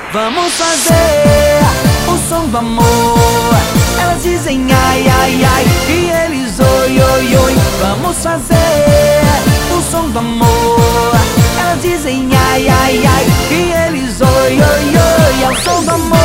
Vamos fazer o som do amor. Elas dizem ai, ai, ai, e eles oi, oi, oi. Vamos fazer o som do amor. Elas dizem ai, ai, ai, e eles oi, oi, oi. É o som do amor.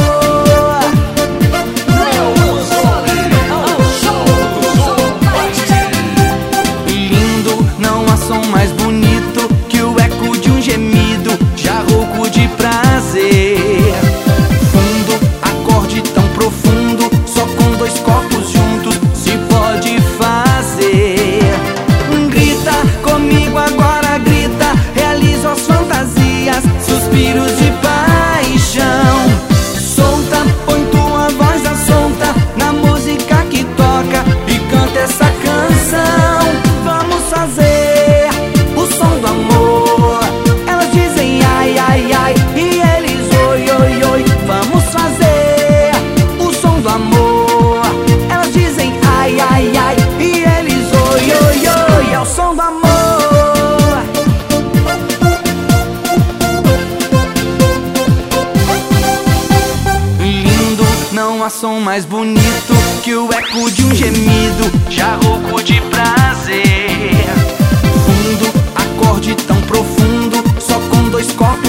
Lindo, não há som mais bonito que o eco de um gemido já rouco de prazer. Fundo, acorde tão profundo, só com dois corpos juntos se pode fazer. Grita comigo agora, grita, realiza as fantasias, suspiros de paixão. Solta, põe tua voz à solta na música que toca e canta essa canção. Vamos fazer o som do amor. Elas dizem ai, ai, ai, e eles oi, oi, oi. Vamos fazer o som do amor. Elas dizem ai, ai, ai, e eles oi, oi, oi. É o som do amor. Lindo, não há som mais bonito que o eco de um gemido já rouco de prazer. Fundo, acorde tão profundo, só com dois corpos